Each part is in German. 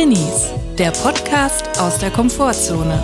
Drinis, der Podcast aus der Komfortzone.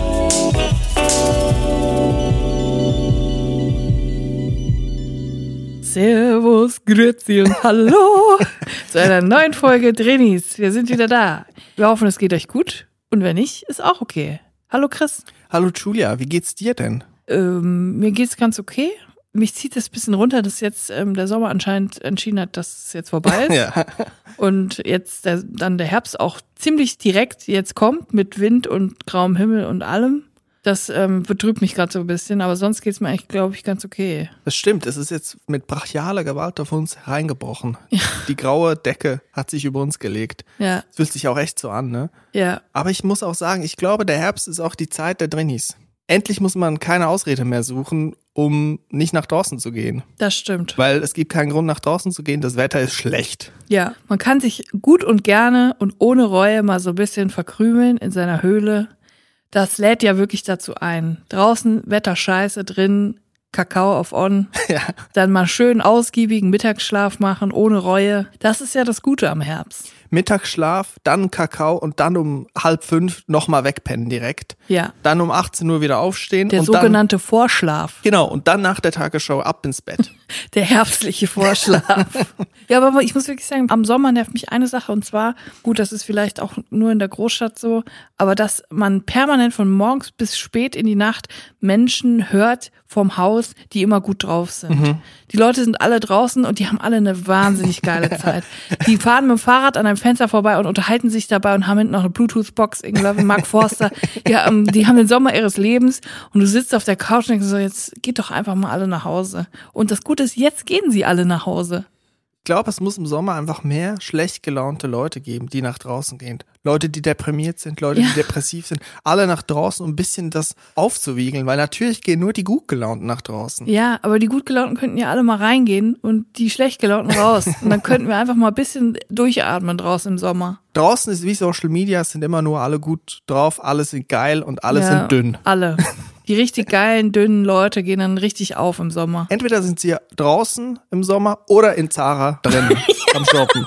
Servus, grüezi und hallo zu einer neuen Folge Drinis. Wir sind wieder da. Wir hoffen, es geht euch gut und wenn nicht, ist auch okay. Hallo Chris. Hallo Julia, wie geht's dir denn? Mir geht's ganz okay. Mich zieht das ein bisschen runter, dass jetzt der Sommer anscheinend entschieden hat, dass es jetzt vorbei ist. Ja. Und jetzt dann der Herbst auch ziemlich direkt jetzt kommt mit Wind und grauem Himmel und allem. Das betrübt mich gerade so ein bisschen, aber sonst geht's mir eigentlich, glaube ich, ganz okay. Das stimmt, es ist jetzt mit brachialer Gewalt auf uns hereingebrochen. Ja. Die graue Decke hat sich über uns gelegt. Ja. Es fühlt sich auch echt so an, ne? Ja. Aber ich muss auch sagen, ich glaube, der Herbst ist auch die Zeit der Drinis. Endlich muss man keine Ausrede mehr suchen, um nicht nach draußen zu gehen. Das stimmt. Weil es gibt keinen Grund, nach draußen zu gehen, das Wetter ist schlecht. Ja, man kann sich gut und gerne und ohne Reue mal so ein bisschen verkrümeln in seiner Höhle. Das lädt ja wirklich dazu ein. Draußen Wetter scheiße, drin Kakao auf On. Ja. Dann mal schön ausgiebigen Mittagsschlaf machen, ohne Reue. Das ist ja das Gute am Herbst. Mittagsschlaf, dann Kakao und dann um 4:30 nochmal wegpennen direkt. Ja. Dann um 18 Uhr wieder aufstehen. Der und sogenannte Vorschlaf. Genau, und dann nach der Tagesschau ab ins Bett. Der herbstliche Vorschlaf. Ja, aber ich muss wirklich sagen, am Sommer nervt mich eine Sache und zwar, gut, das ist vielleicht auch nur in der Großstadt so, aber dass man permanent von morgens bis spät in die Nacht Menschen hört vorm Haus, die immer gut drauf sind. Mhm. Die Leute sind alle draußen und die haben alle eine wahnsinnig geile Zeit. Die fahren mit dem Fahrrad an einem Fenster vorbei und unterhalten sich dabei und haben hinten noch eine Bluetooth-Box, irgendwie Mark Forster. Ja, die haben den Sommer ihres Lebens und du sitzt auf der Couch und denkst so, jetzt geht doch einfach mal alle nach Hause. Und das Gute ist, jetzt gehen sie alle nach Hause. Ich glaube, es muss im Sommer einfach mehr schlecht gelaunte Leute geben, die nach draußen gehen. Leute, die deprimiert sind, Leute, die depressiv sind. Alle nach draußen, um ein bisschen das aufzuwiegeln. Weil natürlich gehen nur die gut gelaunten nach draußen. Ja, aber die gut gelaunten könnten ja alle mal reingehen und die schlecht gelaunten raus. Und dann könnten wir einfach mal ein bisschen durchatmen draußen im Sommer. Draußen ist wie Social Media, es sind immer nur alle gut drauf, alle sind geil und alle sind dünn. Alle. Die richtig geilen, dünnen Leute gehen dann richtig auf im Sommer. Entweder sind sie draußen im Sommer oder in Zara drinnen am Shoppen.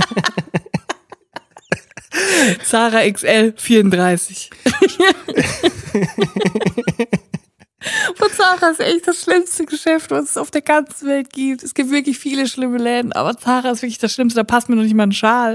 Zara XL 34. Und Zara ist echt das schlimmste Geschäft, was es auf der ganzen Welt gibt. Es gibt wirklich viele schlimme Läden, aber Zara ist wirklich das Schlimmste. Da passt mir noch nicht mal ein Schal.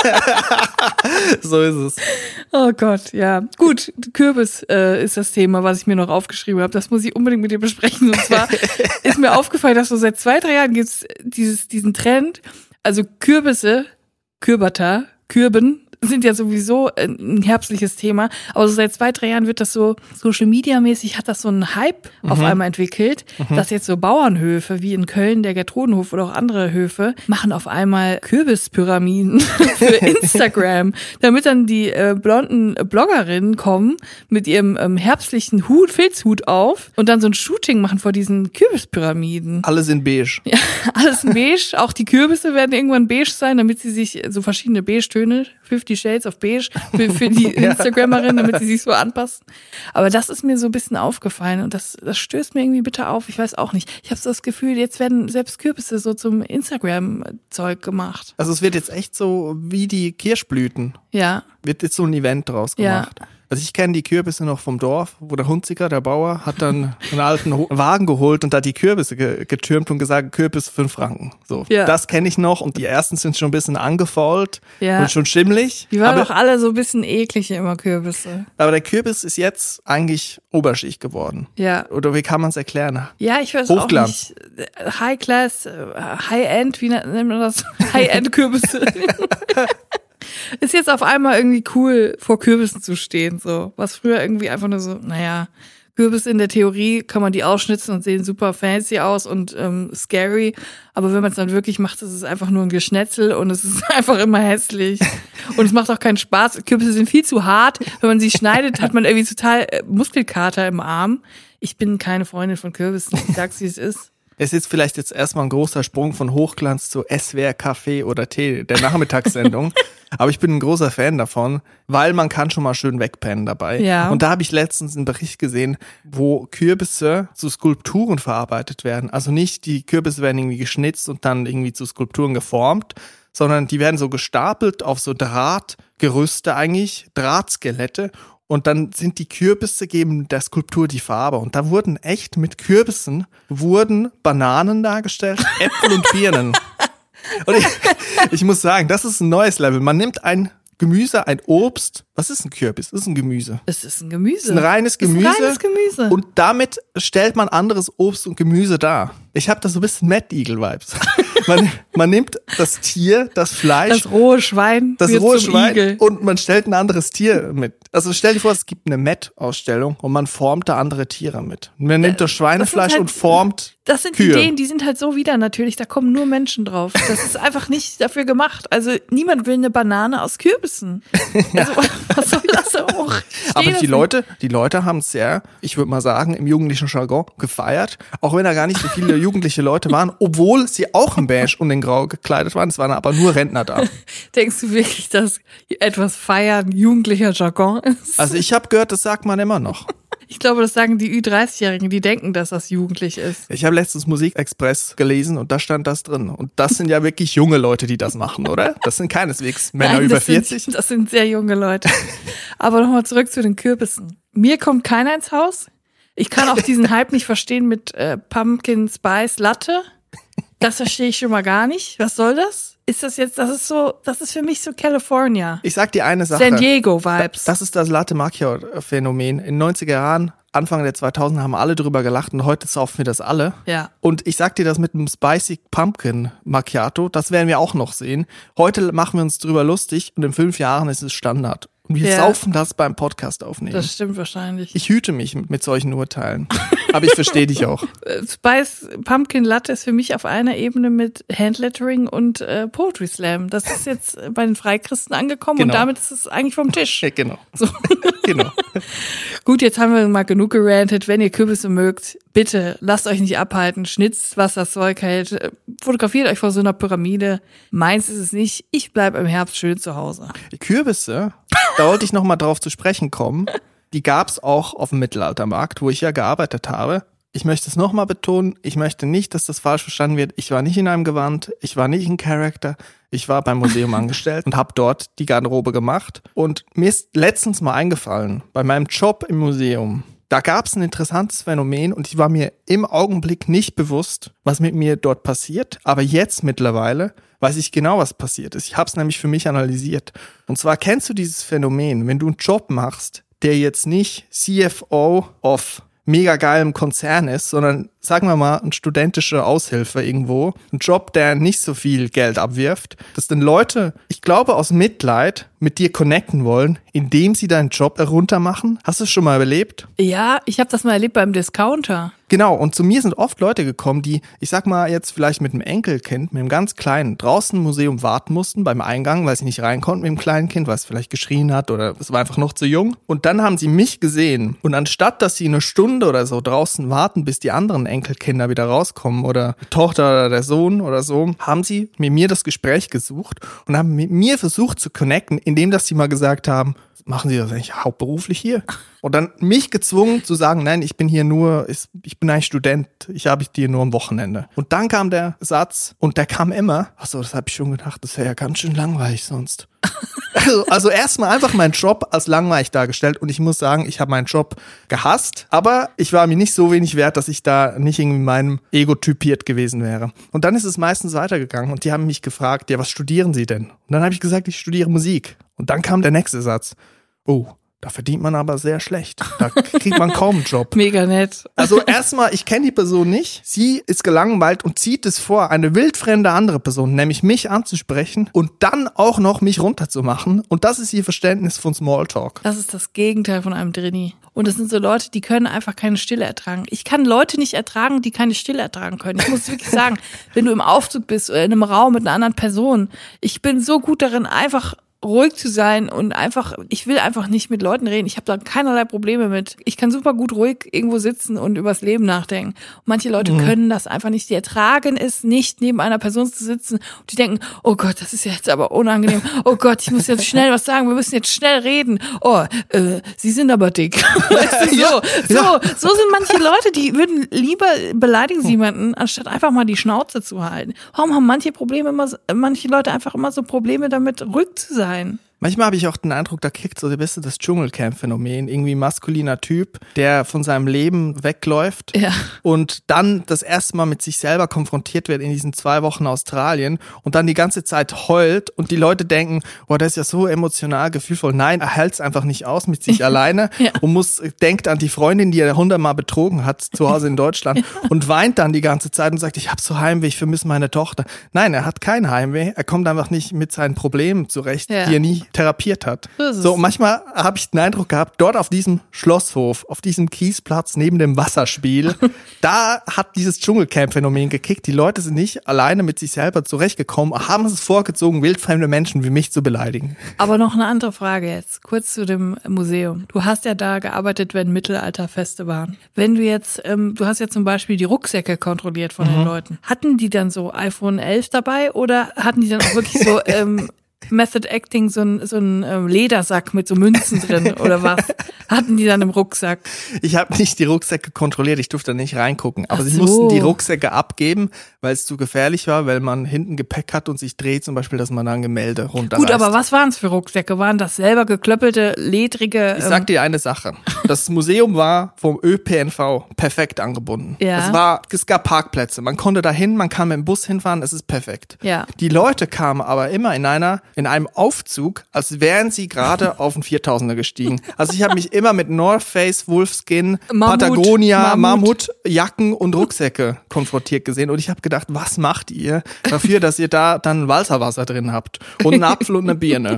So ist es. Oh Gott, ja. Gut, Kürbis ist das Thema, was ich mir noch aufgeschrieben habe. Das muss ich unbedingt mit dir besprechen. Und zwar ist mir aufgefallen, dass so seit 2-3 Jahren gibt es diesen Trend. Also Kürbisse, Kürbata, Kürben sind ja sowieso ein herbstliches Thema, aber so seit 2-3 Jahren wird das so Social-Media-mäßig, hat das so einen Hype auf einmal entwickelt, dass jetzt so Bauernhöfe wie in Köln, der Gertrudenhof oder auch andere Höfe, machen auf einmal Kürbispyramiden für Instagram, damit dann die blonden Bloggerinnen kommen mit ihrem herbstlichen Filzhut auf und dann so ein Shooting machen vor diesen Kürbispyramiden. Alle sind beige. Ja, alles in beige, auch die Kürbisse werden irgendwann beige sein, damit sie sich so verschiedene Beige-Töne, 50 Shades of Beige für die Instagrammerinnen, damit sie sich so anpassen. Aber das ist mir so ein bisschen aufgefallen und das stößt mir irgendwie bitter auf. Ich weiß auch nicht. Ich habe so das Gefühl, jetzt werden selbst Kürbisse so zum Instagram-Zeug gemacht. Also es wird jetzt echt so wie die Kirschblüten. Ja. Wird jetzt so ein Event draus gemacht. Ja. Also ich kenne die Kürbisse noch vom Dorf, wo der Hunziker, der Bauer, hat dann einen alten Wagen geholt und da die Kürbisse getürmt und gesagt, Kürbis 5 Franken. So, ja. Das kenne ich noch und die ersten sind schon ein bisschen angefault und schon schimmelig. Die waren doch alle so ein bisschen eklig immer, Kürbisse. Aber der Kürbis ist jetzt eigentlich Oberschicht geworden. Ja. Oder wie kann man es erklären? Ja, ich weiß Hochglanz. Auch nicht. High Class, High End, wie nennt man das? High End Kürbisse. Ist jetzt auf einmal irgendwie cool, vor Kürbissen zu stehen, so. Was früher irgendwie einfach nur so, naja, Kürbisse in der Theorie kann man die ausschnitzen und sehen super fancy aus und scary. Aber wenn man es dann wirklich macht, ist es einfach nur ein Geschnetzel und es ist einfach immer hässlich. Und es macht auch keinen Spaß. Kürbisse sind viel zu hart. Wenn man sie schneidet, hat man irgendwie total Muskelkater im Arm. Ich bin keine Freundin von Kürbissen. Ich sag's, wie es ist. Es ist vielleicht jetzt erstmal ein großer Sprung von Hochglanz zu SWR Kaffee oder Tee, der Nachmittagssendung. Aber ich bin ein großer Fan davon, weil man kann schon mal schön wegpennen dabei. Ja. Und da habe ich letztens einen Bericht gesehen, wo Kürbisse zu Skulpturen verarbeitet werden. Also nicht die Kürbisse werden irgendwie geschnitzt und dann irgendwie zu Skulpturen geformt, sondern die werden so gestapelt auf so Drahtgerüste eigentlich, Drahtskelette. Und dann sind die Kürbisse, geben der Skulptur die Farbe. Und da wurden echt mit Kürbissen Bananen dargestellt, Äpfel und Birnen. Und ich muss sagen, das ist ein neues Level. Man nimmt ein Gemüse, ein Obst. Was ist ein Kürbis? Das ist ein Gemüse. Es ist ein Gemüse. Es ist ein reines Gemüse. Und damit stellt man anderes Obst und Gemüse dar. Ich habe da so ein bisschen Mad Eagle-Vibes. Man nimmt das Tier, das Fleisch. Das rohe Schwein. Igel. Und man stellt ein anderes Tier mit. Also stell dir vor, es gibt eine Met-Ausstellung und man formt da andere Tiere mit. Man nimmt das Schweinefleisch halt, und formt Das sind Kühe. Ideen, die sind halt so wieder natürlich, da kommen nur Menschen drauf. Das ist einfach nicht dafür gemacht. Also niemand will eine Banane aus Kürbissen. Also was soll das auch? Aber die Leute haben es sehr, ich würde mal sagen, im jugendlichen Jargon gefeiert. Auch wenn da gar nicht so viele jugendliche Leute waren, obwohl sie auch in Beige und in Grau gekleidet waren. Es waren aber nur Rentner da. Denkst du wirklich, dass etwas feiern jugendlicher Jargon ist? Also ich habe gehört, das sagt man immer noch. Ich glaube, das sagen die Ü30-Jährigen, die denken, dass das jugendlich ist. Ich habe letztens Musikexpress gelesen und da stand das drin. Und das sind ja wirklich junge Leute, die das machen, oder? Das sind keineswegs Männer über 40. Das sind sehr junge Leute. Aber nochmal zurück zu den Kürbissen. Mir kommt keiner ins Haus. Ich kann auch diesen Hype nicht verstehen mit Pumpkin Spice Latte. Das verstehe ich schon mal gar nicht. Was soll das? Ist das jetzt, das ist für mich so California. Ich sag dir eine Sache. San Diego-Vibes. Das ist das Latte Macchiato-Phänomen. In den 90er Jahren, Anfang der 2000er haben alle drüber gelacht und heute saufen wir das alle. Ja. Und ich sag dir das mit einem Spicy Pumpkin Macchiato, das werden wir auch noch sehen. Heute machen wir uns drüber lustig und in 5 Jahren ist es Standard. Und wir saufen das beim Podcast aufnehmen. Das stimmt wahrscheinlich. Ich hüte mich mit solchen Urteilen. Aber ich verstehe dich auch. Spice Pumpkin Latte ist für mich auf einer Ebene mit Handlettering und Poetry Slam. Das ist jetzt bei den Freikristen angekommen und damit ist es eigentlich vom Tisch. Ja, genau. So. Genau. Gut, jetzt haben wir mal genug gerantet. Wenn ihr Kürbisse mögt, bitte lasst euch nicht abhalten. Schnitzt, was das Zeug hält. Fotografiert euch vor so einer Pyramide. Meins ist es nicht. Ich bleibe im Herbst schön zu Hause. Die Kürbisse, da wollte ich noch mal drauf zu sprechen kommen. Die gab's auch auf dem Mittelaltermarkt, wo ich ja gearbeitet habe. Ich möchte es nochmal betonen, ich möchte nicht, dass das falsch verstanden wird. Ich war nicht in einem Gewand, ich war nicht ein Charakter. Ich war beim Museum angestellt und habe dort die Garderobe gemacht. Und mir ist letztens mal eingefallen, bei meinem Job im Museum, da gab's ein interessantes Phänomen und ich war mir im Augenblick nicht bewusst, was mit mir dort passiert. Aber jetzt mittlerweile weiß ich genau, was passiert ist. Ich habe es nämlich für mich analysiert. Und zwar kennst du dieses Phänomen, wenn du einen Job machst, der jetzt nicht CFO of mega geilem Konzern ist, sondern sagen wir mal ein studentischer Aushilfe irgendwo, ein Job, der nicht so viel Geld abwirft, dass dann Leute, ich glaube aus Mitleid, mit dir connecten wollen, indem sie deinen Job heruntermachen. Hast du es schon mal erlebt? Ja, ich habe das mal erlebt beim Discounter. Genau, und zu mir sind oft Leute gekommen, die, ich sag mal jetzt vielleicht mit einem Enkelkind, mit einem ganz kleinen, draußen im Museum warten mussten beim Eingang, weil sie nicht rein konnten mit dem kleinen Kind, weil es vielleicht geschrien hat oder es war einfach noch zu jung. Und dann haben sie mich gesehen und anstatt, dass sie eine Stunde oder so draußen warten, bis die anderen Enkelkinder wieder rauskommen oder die Tochter oder der Sohn oder so, haben sie mit mir das Gespräch gesucht und haben mit mir versucht zu connecten, indem dass sie mal gesagt haben, machen Sie das eigentlich hauptberuflich hier? Und dann mich gezwungen zu sagen, nein, ich bin hier nur, ich bin eigentlich Student, ich habe hier nur am Wochenende. Und dann kam der Satz und der kam immer, achso, das habe ich schon gedacht, das wäre ja ganz schön langweilig sonst. Also erstmal einfach meinen Job als langweilig dargestellt und ich muss sagen, ich habe meinen Job gehasst, aber ich war mir nicht so wenig wert, dass ich da nicht irgendwie meinem Ego typiert gewesen wäre. Und dann ist es meistens weitergegangen und die haben mich gefragt, ja, was studieren Sie denn? Und dann habe ich gesagt, ich studiere Musik. Und dann kam der nächste Satz, oh, da verdient man aber sehr schlecht. Da kriegt man kaum einen Job. Mega nett. Also erstmal, ich kenne die Person nicht. Sie ist gelangweilt und zieht es vor, eine wildfremde andere Person, nämlich mich anzusprechen und dann auch noch mich runterzumachen. Und das ist ihr Verständnis von Smalltalk. Das ist das Gegenteil von einem Drini. Und das sind so Leute, die können einfach keine Stille ertragen. Ich kann Leute nicht ertragen, die keine Stille ertragen können. Ich muss wirklich sagen, wenn du im Aufzug bist oder in einem Raum mit einer anderen Person, ich bin so gut darin, einfach ruhig zu sein und ich will einfach nicht mit Leuten reden. Ich habe da keinerlei Probleme mit. Ich kann super gut ruhig irgendwo sitzen und übers Leben nachdenken. Und manche Leute können das einfach nicht. Die ertragen es nicht, neben einer Person zu sitzen und die denken, oh Gott, das ist jetzt aber unangenehm. Oh Gott, ich muss jetzt schnell was sagen. Wir müssen jetzt schnell reden. Oh, Sie sind aber dick. Weißt du, so sind manche Leute, die würden lieber beleidigen sie jemanden, anstatt einfach mal die Schnauze zu halten. Warum haben manche Leute einfach immer so Probleme damit, ruhig zu sein? Manchmal habe ich auch den Eindruck, da kickt so ein bisschen das Dschungelcamp-Phänomen. Irgendwie maskuliner Typ, der von seinem Leben wegläuft und dann das erste Mal mit sich selber konfrontiert wird in diesen 2 Wochen Australien und dann die ganze Zeit heult und die Leute denken, boah, der ist ja so emotional, gefühlvoll. Nein, er hält es einfach nicht aus mit sich alleine und denkt an die Freundin, die er 100-mal betrogen hat zu Hause in Deutschland und weint dann die ganze Zeit und sagt, ich habe so Heimweh, ich vermisse meine Tochter. Nein, er hat kein Heimweh, er kommt einfach nicht mit seinen Problemen zurecht, die er nie therapiert hat. So, manchmal habe ich den Eindruck gehabt, dort auf diesem Schlosshof, auf diesem Kiesplatz neben dem Wasserspiel, da hat dieses Dschungelcamp-Phänomen gekickt. Die Leute sind nicht alleine mit sich selber zurechtgekommen, haben es vorgezogen, wildfremde Menschen wie mich zu beleidigen. Aber noch eine andere Frage jetzt, kurz zu dem Museum. Du hast ja da gearbeitet, wenn Mittelalterfeste waren. Wenn du jetzt, du hast ja zum Beispiel die Rucksäcke kontrolliert von den Leuten. Hatten die dann so iPhone 11 dabei oder hatten die dann auch wirklich so Method Acting, so ein Ledersack mit so Münzen drin oder was? Hatten die dann im Rucksack? Ich habe nicht die Rucksäcke kontrolliert, ich durfte da nicht reingucken. Aber sie mussten die Rucksäcke abgeben, weil es zu gefährlich war, weil man hinten Gepäck hat und sich dreht, zum Beispiel, dass man da ein Gemälde runterreißt. Gut, aber was waren es für Rucksäcke? Waren das selber geklöppelte, ledrige... Ich sag dir eine Sache. Das Museum war vom ÖPNV perfekt angebunden. Ja. Es gab Parkplätze. Man konnte da hin, man kann mit dem Bus hinfahren, es ist perfekt. Ja. Die Leute kamen aber immer in einem Aufzug, als wären sie gerade auf einen 4000er gestiegen. Also ich habe mich immer mit North Face, Wolfskin, Patagonia, Mammutjacken und Rucksäcke konfrontiert gesehen. Und ich habe gedacht, was macht ihr dafür, dass ihr da dann Walzerwasser drin habt und einen Apfel und eine Birne?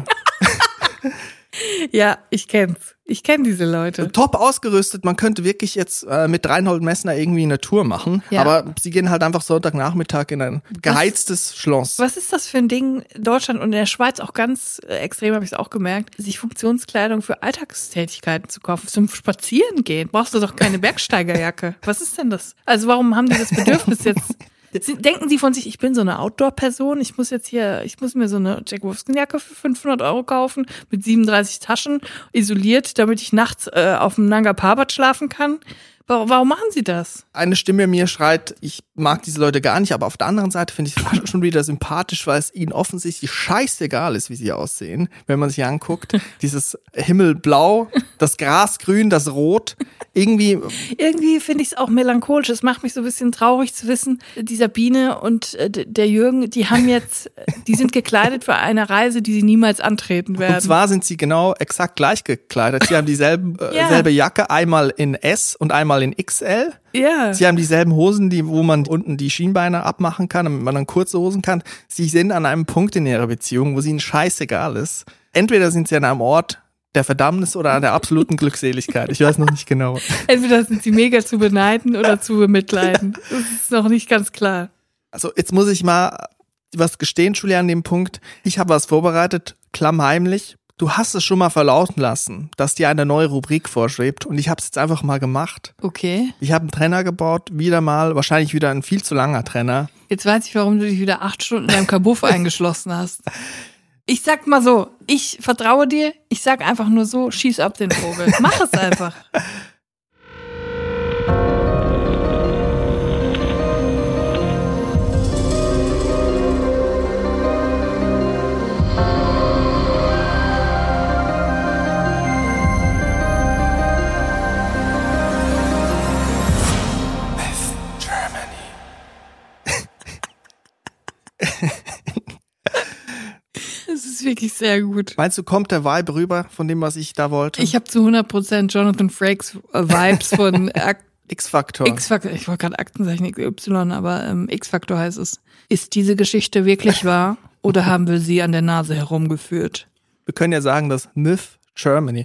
Ja, ich kenn's. Ich kenne diese Leute. Top ausgerüstet. Man könnte wirklich jetzt mit Reinhold Messner irgendwie eine Tour machen. Ja. Aber sie gehen halt einfach Sonntagnachmittag in ein geheiztes Schloss. Was ist das für ein Ding? Deutschland und in der Schweiz auch ganz extrem, habe ich es auch gemerkt, sich Funktionskleidung für Alltagstätigkeiten zu kaufen. Zum Spazieren gehen brauchst du doch keine Bergsteigerjacke. Was ist denn das? Also warum haben die das Bedürfnis jetzt... Denken Sie von sich, ich bin so eine Outdoor-Person, ich muss mir so eine Jack Wolfskin-Jacke für 500 € kaufen, mit 37 Taschen, isoliert, damit ich nachts auf dem Nanga Parbat schlafen kann. Warum machen Sie das? Eine Stimme mir schreit, ich mag diese Leute gar nicht, aber auf der anderen Seite finde ich es schon wieder sympathisch, weil es ihnen offensichtlich scheißegal ist, wie sie aussehen, wenn man sich anguckt. Dieses Himmelblau, das Grasgrün, das Rot, irgendwie finde ich es auch melancholisch. Es macht mich so ein bisschen traurig zu wissen, dieser Biene und der Jürgen, die sind gekleidet für eine Reise, die sie niemals antreten werden. Und zwar sind sie genau exakt gleich gekleidet. Sie haben dieselbe Jacke, einmal in S und einmal in XL. Ja. Sie haben dieselben Hosen, wo man unten die Schienbeine abmachen kann, damit man dann kurze Hosen kann. Sie sind an einem Punkt in ihrer Beziehung, wo es ihnen scheißegal ist. Entweder sind sie an einem Ort der Verdammnis oder an der absoluten Glückseligkeit. Ich weiß noch nicht genau. Entweder sind sie mega zu beneiden oder zu bemitleiden. Das ist noch nicht ganz klar. Also jetzt muss ich mal was gestehen, Julia, an dem Punkt. Ich habe was vorbereitet, klammheimlich. Du hast es schon mal verlauten lassen, dass dir eine neue Rubrik vorschwebt und ich habe es jetzt einfach mal gemacht. Okay. Ich habe einen Trenner gebaut, wahrscheinlich wieder ein viel zu langer Trenner. Jetzt weiß ich, warum du dich wieder 8 Stunden in deinem Kabuff eingeschlossen hast. Ich sag mal so, ich vertraue dir, ich sag einfach nur so, schieß ab den Vogel. Mach es einfach. Das ist wirklich sehr gut. Meinst du, kommt der Vibe rüber von dem, was ich da wollte? Ich habe zu 100% Jonathan Frakes Vibes von X-Factor. X-Factor, ich wollte gerade Aktenzeichen XY, aber X-Factor heißt es. Ist diese Geschichte wirklich wahr oder haben wir sie an der Nase herumgeführt? Wir können ja sagen, dass Myth Germany,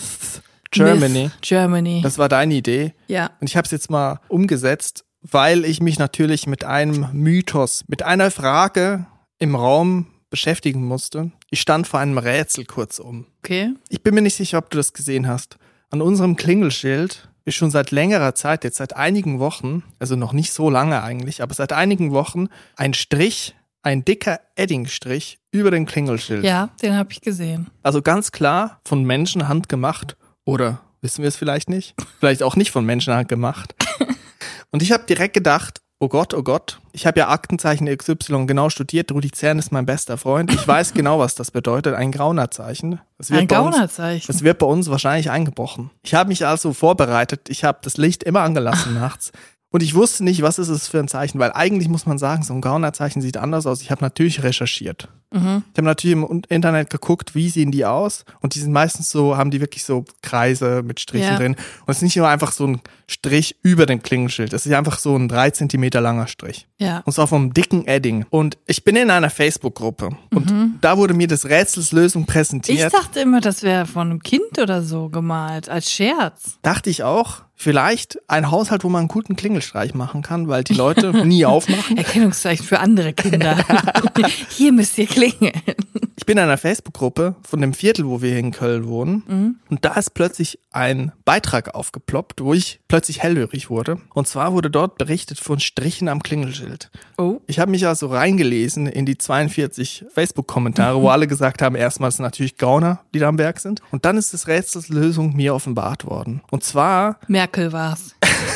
das war deine Idee. Ja. Und ich habe es jetzt mal umgesetzt, weil ich mich natürlich mit einem Mythos, mit einer Frage im Raum beschäftigen musste. Ich stand vor einem Rätsel kurzum. Okay. Ich bin mir nicht sicher, ob du das gesehen hast. An unserem Klingelschild ist schon seit längerer Zeit, jetzt seit einigen Wochen, also noch nicht so lange eigentlich, aber seit einigen Wochen ein Strich, ein dicker Eddingstrich über dem Klingelschild. Ja, den habe ich gesehen. Also ganz klar von Menschenhand gemacht oder wissen wir es vielleicht nicht? Vielleicht auch nicht von Menschenhand gemacht. Und ich habe direkt gedacht, oh Gott, ich habe ja Aktenzeichen XY genau studiert. Rudi Zern ist mein bester Freund. Ich weiß genau, was das bedeutet. Ein Gaunerzeichen. Ein Gaunerzeichen? Das wird bei uns wahrscheinlich eingebrochen. Ich habe mich also vorbereitet. Ich habe das Licht immer angelassen nachts. Und ich wusste nicht, was ist es für ein Zeichen, weil eigentlich muss man sagen, so ein Gaunerzeichen sieht anders aus. Ich habe natürlich recherchiert. Ich habe natürlich im Internet geguckt, wie sehen die aus. Und die sind meistens so, haben die wirklich so Kreise mit Strichen drin. Und es ist nicht nur einfach so ein Strich über dem Klingelschild. Es ist einfach so ein 3 Zentimeter langer Strich. Ja. Und zwar vom dicken Edding. Und ich bin in einer Facebook-Gruppe. Und da wurde mir das Rätsels Lösung präsentiert. Ich dachte immer, das wäre von einem Kind oder so gemalt, als Scherz. Dachte ich auch. Vielleicht ein Haushalt, wo man einen guten Klingelstreich machen kann, weil die Leute nie aufmachen. Erkennungszeichen für andere Kinder. Hier müsst ihr klingeln. Ich bin in einer Facebook-Gruppe von dem Viertel, wo wir hier in Köln wohnen. Und da ist plötzlich ein Beitrag aufgeploppt, wo ich plötzlich hellhörig wurde. Und zwar wurde dort berichtet von Strichen am Klingelschild. Oh. Ich habe mich also reingelesen in die 42 Facebook-Kommentare, wo alle gesagt haben, erstmal sind natürlich Gauner, die da am Werk sind. Und dann ist das Rätsels Lösung mir offenbart worden. Und zwar... Merkel war's.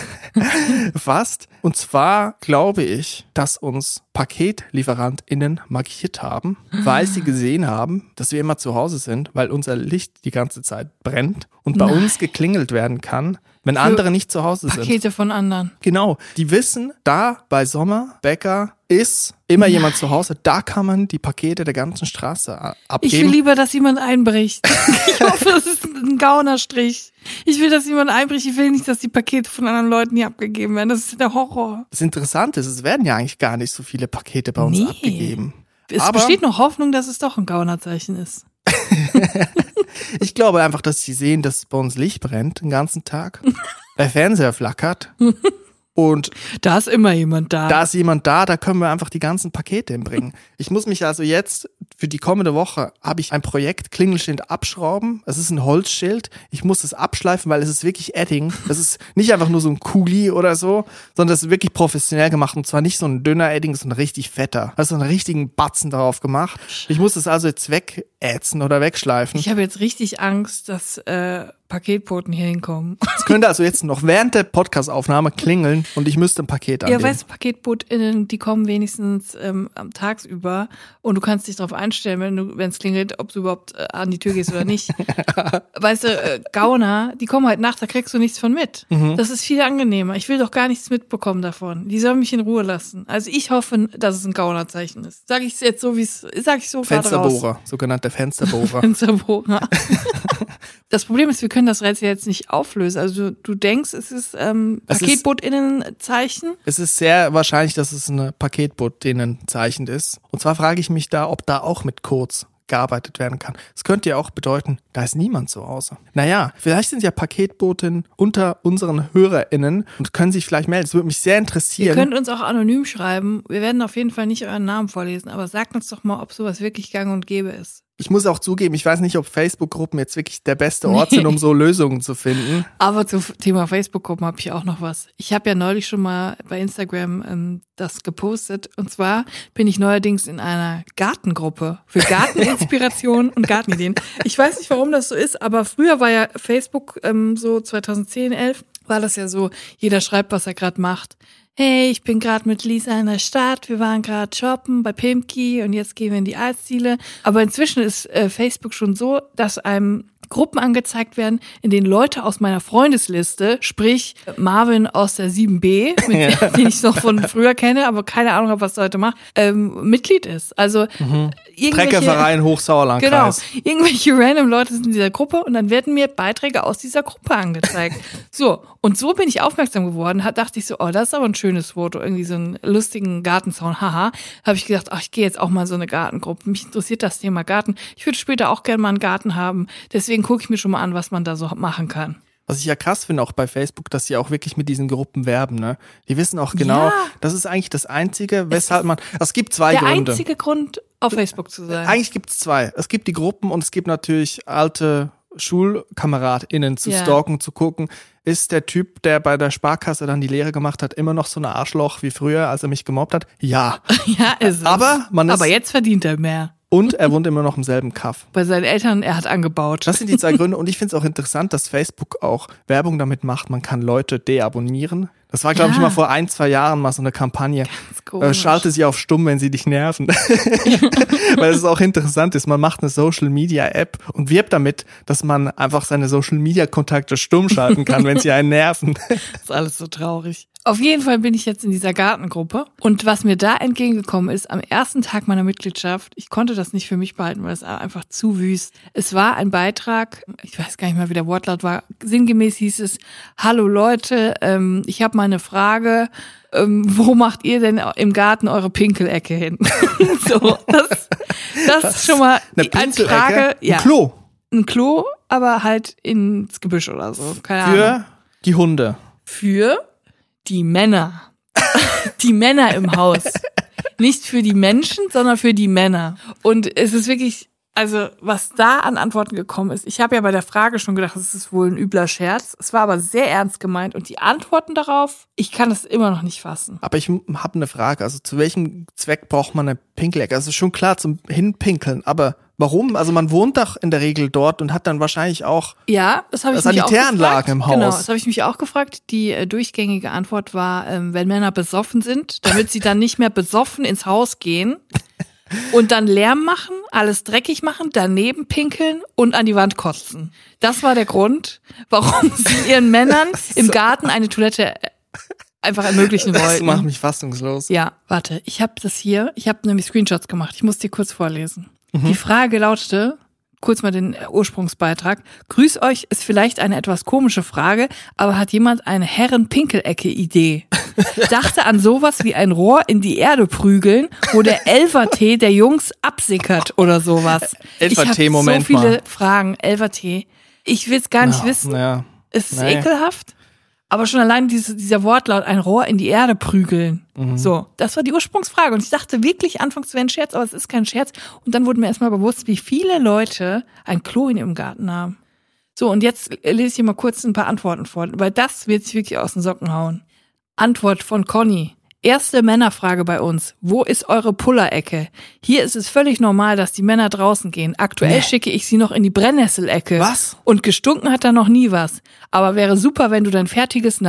Fast. Und zwar glaube ich, dass uns PaketlieferantInnen markiert haben, weil sie gesehen haben, dass wir immer zu Hause sind, weil unser Licht die ganze Zeit brennt und bei uns geklingelt werden kann, wenn andere nicht zu Hause sind. Pakete von anderen. Genau. Die wissen, da bei Sommer, Bäcker ist immer jemand zu Hause. Da kann man die Pakete der ganzen Straße abgeben. Ich will lieber, dass jemand einbricht. Ich hoffe, das ist ein Gaunerstrich. Ich will, dass jemand einbricht. Ich will nicht, dass die Pakete von anderen Leuten hier abgegeben werden. Das ist der Horror. Das Interessante ist, es werden ja eigentlich gar nicht so viele Pakete bei uns abgegeben. Es besteht noch Hoffnung, dass es doch ein Gaunerzeichen ist. Ich glaube einfach, dass sie sehen, dass bei uns Licht brennt den ganzen Tag. Der Fernseher flackert. Und da ist immer jemand da. Da ist jemand da, da können wir einfach die ganzen Pakete hinbringen. Ich muss mich also jetzt, für die kommende Woche, habe ich ein Projekt Klingelschild abschrauben. Es ist ein Holzschild. Ich muss es abschleifen, weil es ist wirklich Edding. Das ist nicht einfach nur so ein Kugli oder so, sondern das ist wirklich professionell gemacht. Und zwar nicht so ein dünner Edding, sondern richtig fetter. Da ist so einen richtigen Batzen drauf gemacht. Ich muss es also jetzt wegätzen oder wegschleifen. Ich habe jetzt richtig Angst, dass Paketboten hier hinkommen. Es könnte also jetzt noch während der Podcast-Aufnahme klingeln und ich müsste ein Paket annehmen. Ja, weißt du, PaketbotInnen, die kommen wenigstens tagsüber und du kannst dich darauf einstellen, wenn es klingelt, ob du überhaupt an die Tür gehst oder nicht. Weißt du, Gauner, die kommen halt nachts, da kriegst du nichts von mit. Das ist viel angenehmer. Ich will doch gar nichts mitbekommen davon. Die sollen mich in Ruhe lassen. Also ich hoffe, dass es ein Gaunerzeichen ist. Sag ich es jetzt so, wie es, sag ich so gerade raus. Fensterbohrer, sogenannter Fensterbohrer. Fensterbohrer. Das Problem ist, wir können das Rätsel jetzt nicht auflösen. Also du denkst, es ist PaketbotInnen-Zeichen? Es ist sehr wahrscheinlich, dass es ein PaketbotInnen-Zeichen ist. Und zwar frage ich mich da, ob da auch mit Codes gearbeitet werden kann. Das könnte ja auch bedeuten, da ist niemand zu Hause. Naja, vielleicht sind ja Paketboten unter unseren HörerInnen und können sich vielleicht melden. Das würde mich sehr interessieren. Ihr könnt uns auch anonym schreiben. Wir werden auf jeden Fall nicht euren Namen vorlesen, aber sagt uns doch mal, ob sowas wirklich gang und gäbe ist. Ich muss auch zugeben, ich weiß nicht, ob Facebook-Gruppen jetzt wirklich der beste Ort sind, um so Lösungen zu finden. Aber zum Thema Facebook-Gruppen habe ich auch noch was. Ich habe ja neulich schon mal bei Instagram das gepostet. Und zwar bin ich neuerdings in einer Gartengruppe für Garteninspiration und Gartenideen. Ich weiß nicht, warum das so ist, aber früher war ja Facebook so 2010, 11, war das ja so, jeder schreibt, was er gerade macht. Hey, ich bin gerade mit Lisa in der Stadt, wir waren gerade shoppen bei Pimki und jetzt gehen wir in die Eisdiele. Aber inzwischen ist Facebook schon so, dass einem Gruppen angezeigt werden, in denen Leute aus meiner Freundesliste, sprich Marvin aus der 7B, den ich noch von früher kenne, aber keine Ahnung habe, was er heute macht, Mitglied ist. Also Treckerverein Hochsauerlandkreis. Genau, irgendwelche random Leute sind in dieser Gruppe und dann werden mir Beiträge aus dieser Gruppe angezeigt. So, und so bin ich aufmerksam geworden, dachte ich so, oh, das ist aber ein schönes Foto, irgendwie so einen lustigen Gartenzaun, haha. Habe ich gedacht, ach, ich gehe jetzt auch mal in so eine Gartengruppe. Mich interessiert das Thema Garten. Ich würde später auch gerne mal einen Garten haben, deswegen gucke ich mir schon mal an, was man da so machen kann. Was ich ja krass finde auch bei Facebook, dass sie auch wirklich mit diesen Gruppen werben, ne? Die wissen auch genau, das ist eigentlich das Einzige, weshalb es gibt zwei Gründe. Der einzige Grund, auf Facebook zu sein. Eigentlich gibt es zwei. Es gibt die Gruppen und es gibt natürlich alte SchulkameradInnen zu stalken, zu gucken, ist der Typ, der bei der Sparkasse dann die Lehre gemacht hat, immer noch so ein Arschloch wie früher, als er mich gemobbt hat? Ja. Ja, ist es. Aber jetzt verdient er mehr. Und er wohnt immer noch im selben Kaff. Bei seinen Eltern, er hat angebaut. Das sind die zwei Gründe. Und ich finde es auch interessant, dass Facebook auch Werbung damit macht. Man kann Leute deabonnieren. Das war, glaube ich, mal vor 1-2 Jahren mal so eine Kampagne. Schalte sie auf stumm, wenn sie dich nerven. Weil es auch interessant ist. Man macht eine Social-Media-App und wirbt damit, dass man einfach seine Social-Media-Kontakte stumm schalten kann, wenn sie einen nerven. Das ist alles so traurig. Auf jeden Fall bin ich jetzt in dieser Gartengruppe. Und was mir da entgegengekommen ist, am ersten Tag meiner Mitgliedschaft, ich konnte das nicht für mich behalten, weil es einfach zu wüst. Es war ein Beitrag, ich weiß gar nicht mal, wie der Wortlaut war, sinngemäß hieß es, hallo Leute, ich habe mal eine Frage, wo macht ihr denn im Garten eure Pinkelecke hin? So, das ist schon mal eine Frage. Ja, ein Klo. Ein Klo, aber halt ins Gebüsch oder so. Keine Ahnung. Für die Hunde. Für die Männer. Die Männer im Haus. Nicht für die Menschen, sondern für die Männer. Und es ist wirklich, also was da an Antworten gekommen ist. Ich habe ja bei der Frage schon gedacht, das ist wohl ein übler Scherz. Es war aber sehr ernst gemeint. Und die Antworten darauf, ich kann es immer noch nicht fassen. Aber ich habe eine Frage. Also zu welchem Zweck braucht man eine Pinkelecke? Also schon klar zum Hinpinkeln, aber warum? Also man wohnt doch in der Regel dort und hat dann wahrscheinlich auch Sanitäranlagen im Haus. Genau, das habe ich mich auch gefragt. Die durchgängige Antwort war, wenn Männer besoffen sind, damit sie dann nicht mehr besoffen ins Haus gehen und dann Lärm machen, alles dreckig machen, daneben pinkeln und an die Wand kotzen. Das war der Grund, warum sie ihren Männern im Garten eine Toilette einfach ermöglichen wollten. Das macht mich fassungslos. Ja, warte, ich habe nämlich Screenshots gemacht. Ich muss dir kurz vorlesen. Die Frage lautete, kurz mal den Ursprungsbeitrag, grüß euch, ist vielleicht eine etwas komische Frage, aber hat jemand eine Herren-Pinkelecke-Idee? Dachte an sowas wie ein Rohr in die Erde prügeln, wo der Elvertee der Jungs absickert oder sowas. Elvertee-Moment mal. Ich habe so viele Fragen, Elvertee. Ich will es gar nicht wissen. Ja. Es ist ekelhaft. Aber schon allein dieser Wortlaut, ein Rohr in die Erde prügeln. So, das war die Ursprungsfrage. Und ich dachte wirklich anfangs, es wäre ein Scherz, aber es ist kein Scherz. Und dann wurde mir erstmal bewusst, wie viele Leute ein Klo in ihrem Garten haben. So, und jetzt lese ich hier mal kurz ein paar Antworten vor, weil das wird sich wirklich aus den Socken hauen. Antwort von Conny. Erste Männerfrage bei uns. Wo ist eure Pullerecke? Hier ist es völlig normal, dass die Männer draußen gehen. Aktuell schicke ich sie noch in die Brennnesselecke. Was? Und gestunken hat da noch nie was. Aber wäre super, wenn du dein fertiges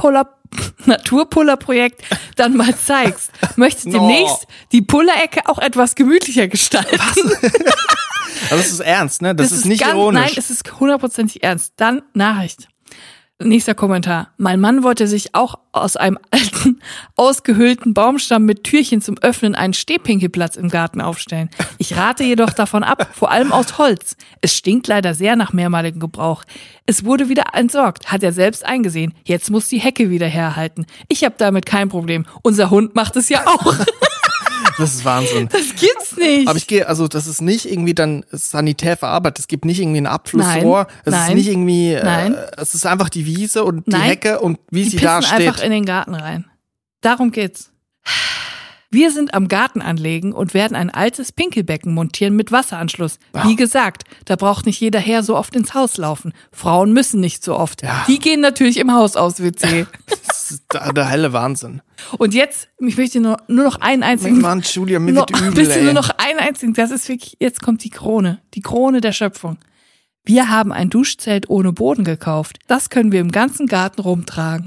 Naturpullerprojekt dann mal zeigst. Möchtest demnächst die Pullerecke auch etwas gemütlicher gestalten? Was? Aber das ist ernst, ne? Das ist nicht ironisch. Nein, es ist 100%ig ernst. Dann Nachricht. Nächster Kommentar. Mein Mann wollte sich auch aus einem alten, ausgehöhlten Baumstamm mit Türchen zum Öffnen einen Stehpinkelplatz im Garten aufstellen. Ich rate jedoch davon ab, vor allem aus Holz. Es stinkt leider sehr nach mehrmaligem Gebrauch. Es wurde wieder entsorgt, hat er selbst eingesehen. Jetzt muss die Hecke wieder herhalten. Ich habe damit kein Problem. Unser Hund macht es ja auch. Das ist Wahnsinn. Das gibt's nicht. Aber das ist nicht irgendwie dann sanitär verarbeitet. Es gibt nicht irgendwie ein Abflussrohr. Es ist nicht irgendwie, es ist einfach die Wiese und die Hecke und wie sie da steht. Die einfach in den Garten rein. Darum geht's. Wir sind am Garten anlegen und werden ein altes Pinkelbecken montieren mit Wasseranschluss. Wow. Wie gesagt, da braucht nicht jeder Herr so oft ins Haus laufen. Frauen müssen nicht so oft. Ja. Die gehen natürlich im Haus aufs WC. Das ist der helle Wahnsinn. Und jetzt, ich möchte nur noch einen einzigen. Mann, Julia, mir wird übel, nur noch einen einzigen. Das ist wirklich, jetzt kommt die Krone der Schöpfung. Wir haben ein Duschzelt ohne Boden gekauft. Das können wir im ganzen Garten rumtragen.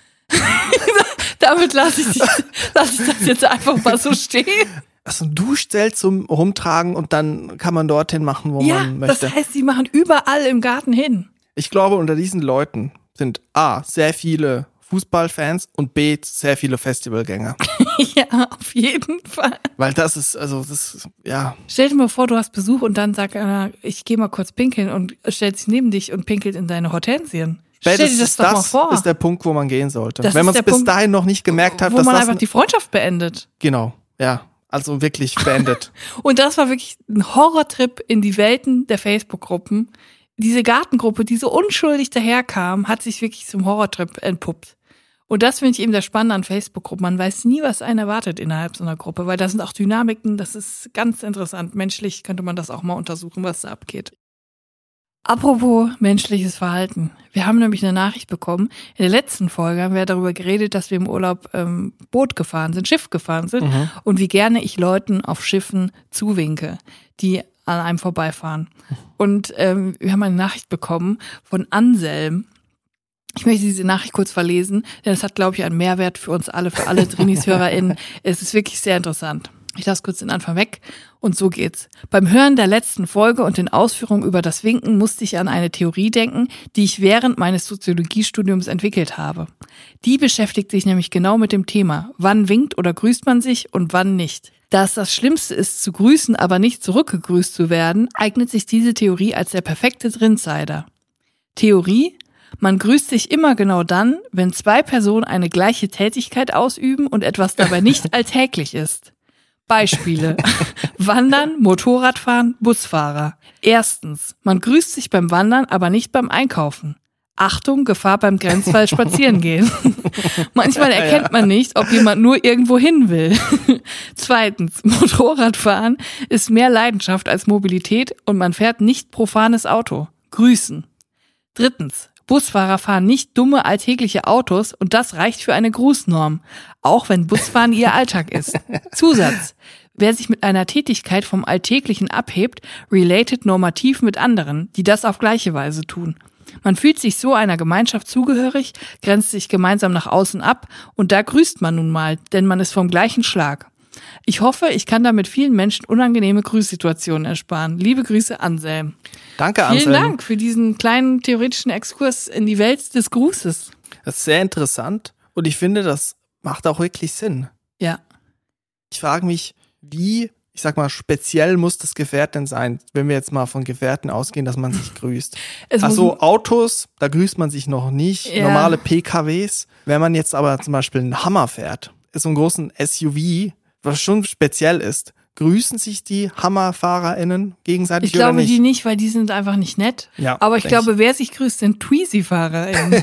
Damit lasse ich das jetzt einfach mal so stehen. Also ein Duschzelt zum Rumtragen und dann kann man dorthin machen, wo man möchte. Das heißt, sie machen überall im Garten hin. Ich glaube, unter diesen Leuten sind A, sehr viele Fußballfans und B, sehr viele Festivalgänger. Ja, auf jeden Fall. Weil Stell dir mal vor, du hast Besuch und dann sagt einer, ich gehe mal kurz pinkeln und stellt sich neben dich und pinkelt in deine Hortensien. Spätestens das ist der Punkt, wo man gehen sollte. Wenn man es bis dahin noch nicht gemerkt hat, wo man einfach die Freundschaft beendet. Genau, ja. Also wirklich beendet. Und das war wirklich ein Horrortrip in die Welten der Facebook-Gruppen. diese Gartengruppe, die so unschuldig daherkam, hat sich wirklich zum Horrortrip entpuppt. Und das finde ich eben das Spannende an Facebook-Gruppen. Man weiß nie, was einen erwartet innerhalb so einer Gruppe, weil da sind auch Dynamiken, das ist ganz interessant. Menschlich könnte man das auch mal untersuchen, was da abgeht. Apropos menschliches Verhalten. Wir haben nämlich eine Nachricht bekommen. In der letzten Folge haben wir darüber geredet, dass wir im Urlaub Schiff gefahren sind und wie gerne ich Leuten auf Schiffen zuwinke, die an einem vorbeifahren. Und wir haben eine Nachricht bekommen von Anselm. Ich möchte diese Nachricht kurz verlesen, denn es hat, glaube ich, einen Mehrwert für uns alle, für alle Drinis-HörerInnen. Es ist wirklich sehr interessant. Ich lasse kurz den Anfang weg und so geht's. Beim Hören der letzten Folge und den Ausführungen über das Winken musste ich an eine Theorie denken, die ich während meines Soziologiestudiums entwickelt habe. Die beschäftigt sich nämlich genau mit dem Thema, wann winkt oder grüßt man sich und wann nicht. Da es das Schlimmste ist, zu grüßen, aber nicht zurückgegrüßt zu werden, eignet sich diese Theorie als der perfekte Drinsider. Theorie: Man grüßt sich immer genau dann, wenn zwei Personen eine gleiche Tätigkeit ausüben und etwas dabei nicht alltäglich ist. Beispiele: Wandern, Motorradfahren, Busfahrer. Erstens: Man grüßt sich beim Wandern, aber nicht beim Einkaufen. Achtung, Gefahr beim Grenzfall spazieren gehen. Manchmal erkennt man nicht, ob jemand nur irgendwo hin will. Zweitens: Motorradfahren ist mehr Leidenschaft als Mobilität und man fährt nicht profanes Auto. Grüßen. Drittens: Busfahrer fahren nicht dumme alltägliche Autos und das reicht für eine Grußnorm, auch wenn Busfahren ihr Alltag ist. Zusatz: Wer sich mit einer Tätigkeit vom Alltäglichen abhebt, relatet normativ mit anderen, die das auf gleiche Weise tun. Man fühlt sich so einer Gemeinschaft zugehörig, grenzt sich gemeinsam nach außen ab und da grüßt man nun mal, denn man ist vom gleichen Schlag. Ich hoffe, ich kann damit vielen Menschen unangenehme Grüßsituationen ersparen. Liebe Grüße, Anselm. Danke, Anselm. Vielen Dank für diesen kleinen theoretischen Exkurs in die Welt des Grußes. Das ist sehr interessant und ich finde, das macht auch wirklich Sinn. Ja. Ich frage mich, wie, ich sag mal, speziell muss das Gefährt denn sein, wenn wir jetzt mal von Gefährten ausgehen, dass man sich grüßt. Also Autos, da grüßt man sich noch nicht, ja. Normale PKWs. Wenn man jetzt aber zum Beispiel einen Hammer fährt, ist so einen großen SUV, was schon speziell ist, grüßen sich die HammerfahrerInnen gegenseitig oder nicht? Ich glaube die nicht, weil die sind einfach nicht nett. Ja, aber ich glaube, wer sich grüßt, sind Tweezy-FahrerInnen.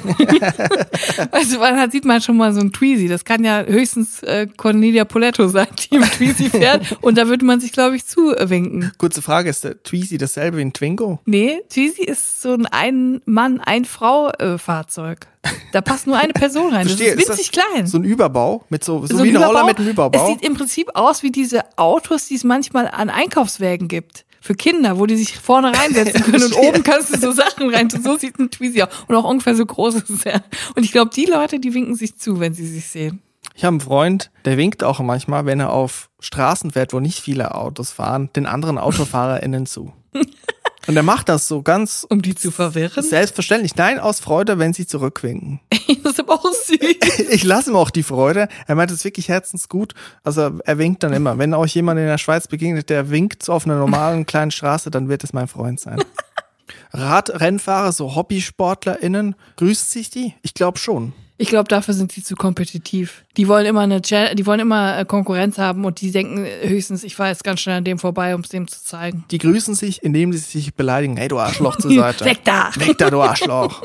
Also man sieht man schon mal so ein Tweezy. Das kann ja höchstens Cornelia Poletto sein, die im Tweezy fährt. Und da würde man sich, glaube ich, zuwinken. Kurze Frage, ist der Tweezy dasselbe wie ein Twingo? Nee, Tweezy ist so ein Ein-Mann-, Ein-Frau-Fahrzeug. Da passt nur eine Person rein. Das ist winzig klein. So ein Überbau, mit so wie ein Roller mit einem Überbau. Es sieht im Prinzip aus wie diese Autos, die es manchmal an Einkaufswägen gibt. Für Kinder, wo die sich vorne reinsetzen können und oben kannst du so Sachen rein tun. So sieht ein Tweezy aus. Und auch ungefähr so groß ist er. Und ich glaube, die Leute, die winken sich zu, wenn sie sich sehen. Ich habe einen Freund, der winkt auch manchmal, wenn er auf Straßen fährt, wo nicht viele Autos fahren, den anderen AutofahrerInnen zu. Und er macht das so ganz... Um die zu verwirren? Selbstverständlich. Nein, aus Freude, wenn sie zurückwinken. Das ist aber auch süß. Ich lasse ihm auch die Freude. Er meint es wirklich herzensgut. Also er winkt dann immer. Wenn euch jemand in der Schweiz begegnet, der winkt so auf einer normalen kleinen Straße, dann wird es mein Freund sein. Radrennfahrer, so HobbysportlerInnen, grüßt sich die? Ich glaube schon. Ich glaube, dafür sind sie zu kompetitiv. Die wollen immer Konkurrenz haben und die denken höchstens, ich fahre jetzt ganz schnell an dem vorbei, um es dem zu zeigen. Die grüßen sich, indem sie sich beleidigen. Hey, du Arschloch zur Seite. Weg da! Weg da, du Arschloch!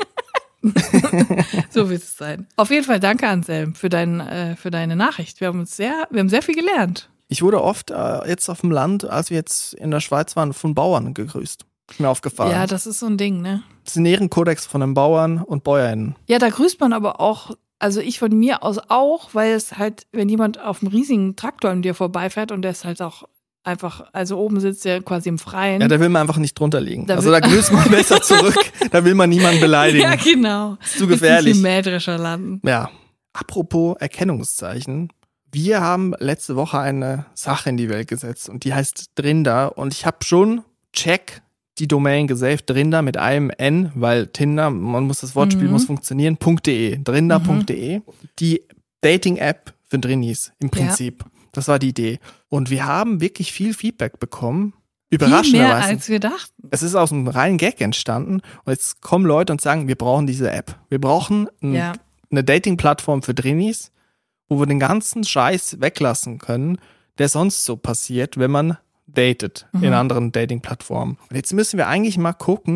So wird es sein. Auf jeden Fall danke, Anselm, für deine Nachricht. Wir haben sehr viel gelernt. Ich wurde oft jetzt auf dem Land, als wir jetzt in der Schweiz waren, von Bauern gegrüßt. Ist mir aufgefallen. Ja, das ist so ein Ding, ne? Das ist ein Ehrenkodex von den Bauern und BäuerInnen. Ja, da grüßt man aber auch, also ich von mir aus auch, weil es halt, wenn jemand auf einem riesigen Traktor an dir vorbeifährt und der ist halt auch einfach, also oben sitzt der quasi im Freien. Ja, da will man einfach nicht drunter liegen. Da grüßt man besser zurück, da will man niemanden beleidigen. Ja, genau. Ist zu gefährlich. Ist nicht im Mähdrescher landen. Ja. Apropos Erkennungszeichen. Wir haben letzte Woche eine Sache in die Welt gesetzt und die heißt Drinder und ich habe schon die Domain gesaved, Drinder mit einem N, weil Tinder, man muss das Wortspiel muss funktionieren, .de, drinder.de. Die Dating-App für Drinnies im Prinzip. Ja. Das war die Idee. Und wir haben wirklich viel Feedback bekommen. Überraschenderweise. Viel mehr als wir dachten. Es ist aus einem reinen Gag entstanden und jetzt kommen Leute und sagen, wir brauchen diese App. Wir brauchen eine Dating-Plattform für Drinnies, wo wir den ganzen Scheiß weglassen können, der sonst so passiert, wenn man datet in anderen Dating-Plattformen. Und jetzt müssen wir eigentlich mal gucken,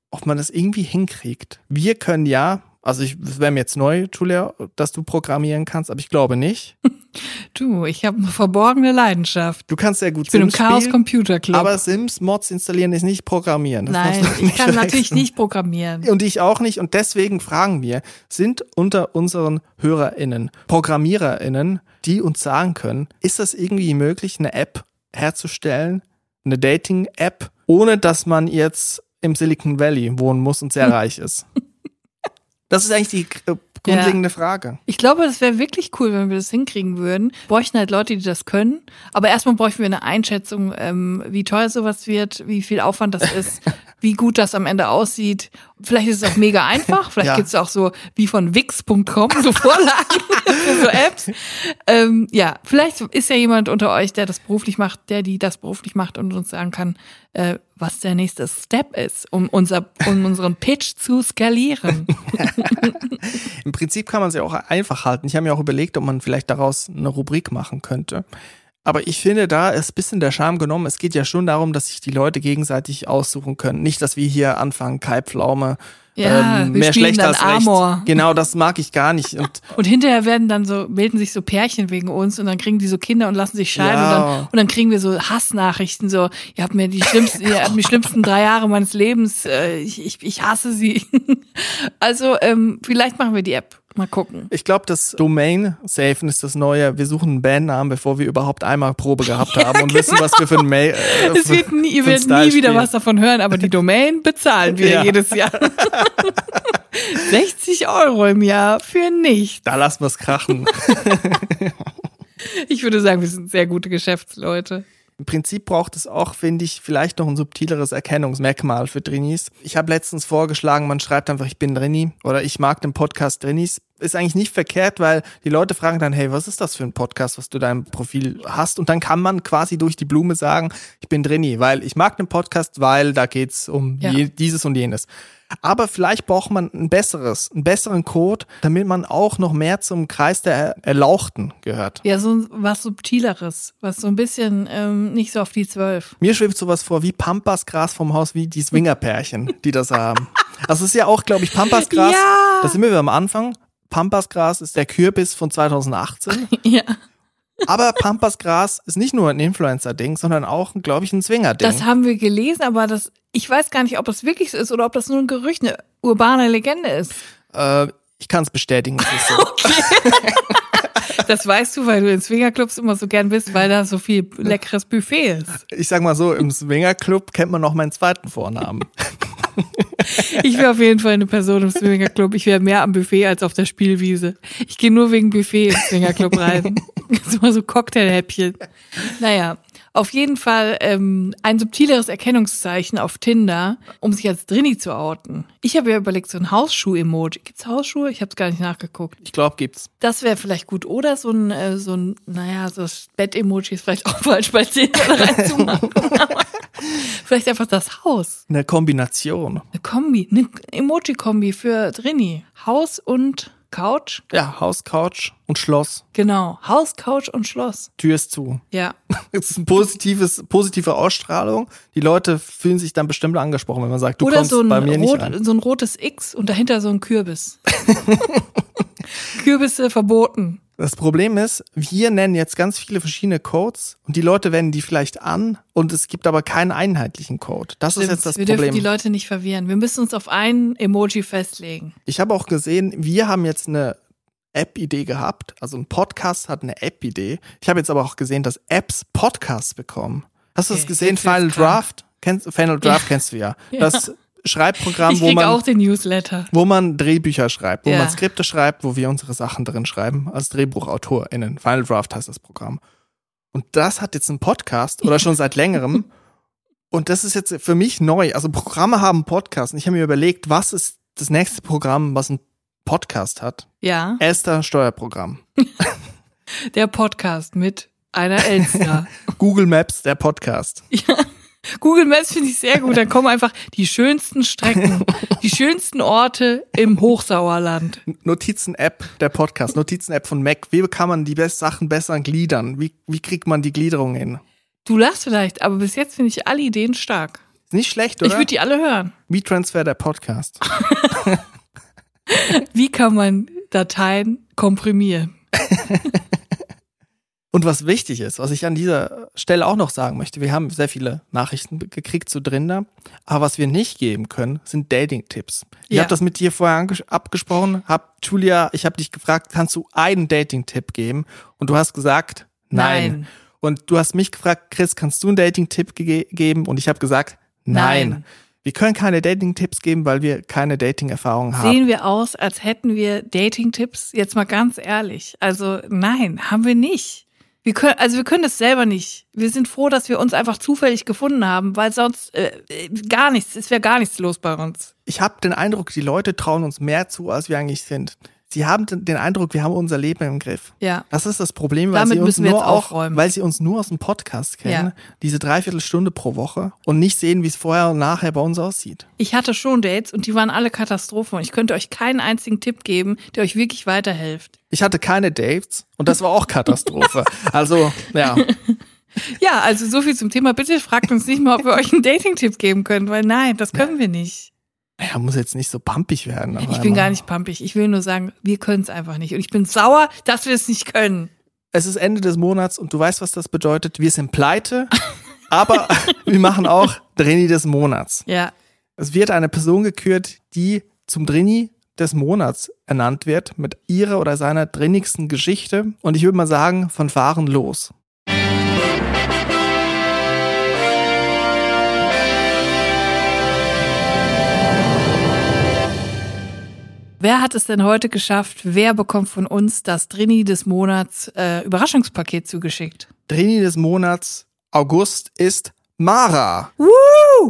ob man das irgendwie hinkriegt. Wir können ja, also es wäre mir jetzt neu, Julia, dass du programmieren kannst, aber ich glaube nicht. Du, ich habe eine verborgene Leidenschaft. Du kannst sehr gut Sims spielen. Ich bin im Chaos spielen, Computer Club. Aber Sims-Mods installieren ist nicht programmieren. Nein, ich kann natürlich nicht programmieren. Und ich auch nicht. Und deswegen fragen wir, sind unter unseren HörerInnen ProgrammiererInnen, die uns sagen können, ist das irgendwie möglich, eine App herzustellen, eine Dating-App, ohne dass man jetzt im Silicon Valley wohnen muss und sehr reich ist? Das ist eigentlich die grundlegende Frage. Ich glaube, das wäre wirklich cool, wenn wir das hinkriegen würden. Wir bräuchten halt Leute, die das können. Aber erstmal bräuchten wir eine Einschätzung, wie teuer sowas wird, wie viel Aufwand das ist, wie gut das am Ende aussieht. Vielleicht ist es auch mega einfach. Vielleicht gibt's auch so wie von Wix.com so Vorlagen für so Apps. Vielleicht ist ja jemand unter euch, der das beruflich macht, die das beruflich macht und uns sagen kann, was der nächste Step ist, um unseren Pitch zu skalieren. Im Prinzip kann man es ja auch einfach halten. Ich habe mir auch überlegt, ob man vielleicht daraus eine Rubrik machen könnte. Aber ich finde, da ist ein bisschen der Charme genommen. Es geht ja schon darum, dass sich die Leute gegenseitig aussuchen können. Nicht, dass wir hier anfangen, Kai Pflaume, mehr schlecht als Amor. recht. Genau, das mag ich gar nicht. Und hinterher bilden sich so Pärchen wegen uns und dann kriegen die so Kinder und lassen sich scheiden und dann kriegen wir so Hassnachrichten, so, ihr habt mir die schlimmsten 3 Jahre meines Lebens, ich hasse sie. Also, vielleicht machen wir die App. Mal gucken. Ich glaube, das Domain-Safen ist das Neue. Wir suchen einen Bandnamen, bevor wir überhaupt einmal Probe gehabt haben und wissen, was wir für ein Mail. Ihr werdet nie wieder was davon hören, aber die Domain bezahlen wir jedes Jahr. 60 € im Jahr für nichts. Da lassen wir es krachen. Ich würde sagen, wir sind sehr gute Geschäftsleute. Im Prinzip braucht es auch, finde ich, vielleicht noch ein subtileres Erkennungsmerkmal für Drinnies. Ich habe letztens vorgeschlagen, man schreibt einfach, ich bin Drinni oder ich mag den Podcast Drinnies. Ist eigentlich nicht verkehrt, weil die Leute fragen dann, hey, was ist das für ein Podcast, was du da im Profil hast? Und dann kann man quasi durch die Blume sagen, ich bin Drinni, weil ich mag den Podcast, weil da geht's um dieses und jenes. Aber vielleicht braucht man einen besseren Code, damit man auch noch mehr zum Kreis der Erlauchten gehört. Ja, so was Subtileres, was so ein bisschen nicht so auf die 12. Mir schwebt sowas vor wie Pampasgras vom Haus, wie die Swingerpärchen, die das haben. Also es ist ja auch, glaube ich, Pampasgras, da sind wir wieder am Anfang. Pampasgras ist der Kürbis von 2018. Ja. Aber Pampasgras ist nicht nur ein Influencer-Ding, sondern auch, glaube ich, ein Swinger-Ding. Das haben wir gelesen, aber ich weiß gar nicht, ob das wirklich so ist oder ob das nur ein Gerücht, eine urbane Legende ist. Ich kann es bestätigen, es ist so. Okay. Das weißt du, weil du in Swingerclubs immer so gern bist, weil da so viel leckeres Buffet ist. Ich sag mal so, im Swingerclub kennt man noch meinen zweiten Vornamen. Ich wäre auf jeden Fall eine Person im Swingerclub. Ich wäre mehr am Buffet als auf der Spielwiese. Ich gehe nur wegen Buffet im Swingerclub rein. Das ist immer so Cocktailhäppchen. Naja, auf jeden Fall ein subtileres Erkennungszeichen auf Tinder, um sich als Drinni zu outen. Ich habe ja überlegt, so ein Hausschuh-Emoji. Gibt's Hausschuhe? Ich habe es gar nicht nachgeguckt. Ich glaube, gibt's. Das wäre vielleicht gut. Oder so ein das Bett-Emoji ist vielleicht auch falsch bei Tinder reinzumachen. Vielleicht einfach das Haus. Eine Kombination. Eine Emoji-Kombi für Drinni. Haus und Couch. Ja, Haus, Couch und Schloss. Genau, Haus, Couch und Schloss. Tür ist zu. Ja. Es ist eine positive Ausstrahlung. Die Leute fühlen sich dann bestimmt angesprochen, wenn man sagt, du kommst bei mir nicht rein. Oder so ein rotes X und dahinter so ein Kürbis. Kürbisse verboten. Das Problem ist, wir nennen jetzt ganz viele verschiedene Codes und die Leute wenden die vielleicht an und es gibt aber keinen einheitlichen Code. Das ist jetzt das Problem. Wir dürfen die Leute nicht verwirren. Wir müssen uns auf einen Emoji festlegen. Ich habe auch gesehen, wir haben jetzt eine App-Idee gehabt. Also ein Podcast hat eine App-Idee. Ich habe jetzt aber auch gesehen, dass Apps Podcasts bekommen. Hast du das gesehen? Final Draft? Final Draft kennst du ja. Das Schreibprogramm, auch den Newsletter. Wo man Drehbücher schreibt, wo man Skripte schreibt, wo wir unsere Sachen drin schreiben, als DrehbuchautorInnen. Final Draft heißt das Programm. Und das hat jetzt einen Podcast oder schon seit längerem. Und das ist jetzt für mich neu. Also Programme haben Podcasts. Und ich habe mir überlegt, was ist das nächste Programm, was ein Podcast hat? Ja. Elster Steuerprogramm. Der Podcast mit einer Elster. Google Maps, der Podcast. Ja. Google Maps finde ich sehr gut. Dann kommen einfach die schönsten Strecken, die schönsten Orte im Hochsauerland. Notizen-App, der Podcast, Notizen-App von Mac. Wie kann man die Sachen besser gliedern? Wie kriegt man die Gliederung hin? Du lachst vielleicht, aber bis jetzt finde ich alle Ideen stark. Ist nicht schlecht, oder? Ich würde die alle hören. WeTransfer, der Podcast. Wie kann man Dateien komprimieren? Und was wichtig ist, was ich an dieser Stelle auch noch sagen möchte, wir haben sehr viele Nachrichten gekriegt zu Drinder, aber was wir nicht geben können, sind Dating-Tipps. Ich habe das mit dir vorher abgesprochen, Julia, ich habe dich gefragt, kannst du einen Dating-Tipp geben? Und du hast gesagt, nein. Und du hast mich gefragt, Chris, kannst du einen Dating-Tipp geben? Und ich habe gesagt, nein. Wir können keine Dating-Tipps geben, weil wir keine Dating-Erfahrung haben. Sehen wir aus, als hätten wir Dating-Tipps? Jetzt mal ganz ehrlich. Also nein, haben wir nicht. Wir können das selber nicht. Wir sind froh, dass wir uns einfach zufällig gefunden haben, weil sonst es wäre gar nichts los bei uns. Ich habe den Eindruck, die Leute trauen uns mehr zu, als wir eigentlich sind. Sie haben den Eindruck, wir haben unser Leben im Griff. Ja. Das ist das Problem, weil sie uns nur aus dem Podcast kennen, diese 3/4 Stunde pro Woche und nicht sehen, wie es vorher und nachher bei uns aussieht. Ich hatte schon Dates und die waren alle Katastrophe und ich könnte euch keinen einzigen Tipp geben, der euch wirklich weiterhilft. Ich hatte keine Dates und das war auch Katastrophe. Also, ja. Ja, also so viel zum Thema. Bitte fragt uns nicht mal, ob wir euch einen Dating-Tipp geben können, weil nein, das können wir nicht. Ja, muss jetzt nicht so pampig werden. Ich bin gar nicht pampig. Ich will nur sagen, wir können es einfach nicht. Und ich bin sauer, dass wir es nicht können. Es ist Ende des Monats und du weißt, was das bedeutet. Wir sind pleite, aber wir machen auch Drini des Monats. Ja. Es wird eine Person gekürt, die zum Drini des Monats ernannt wird mit ihrer oder seiner drinnigsten Geschichte. Und ich würde mal sagen, von Fahren los. Wer hat es denn heute geschafft? Wer bekommt von uns das Drini des Monats Überraschungspaket zugeschickt? Drini des Monats August ist Mara. Woo!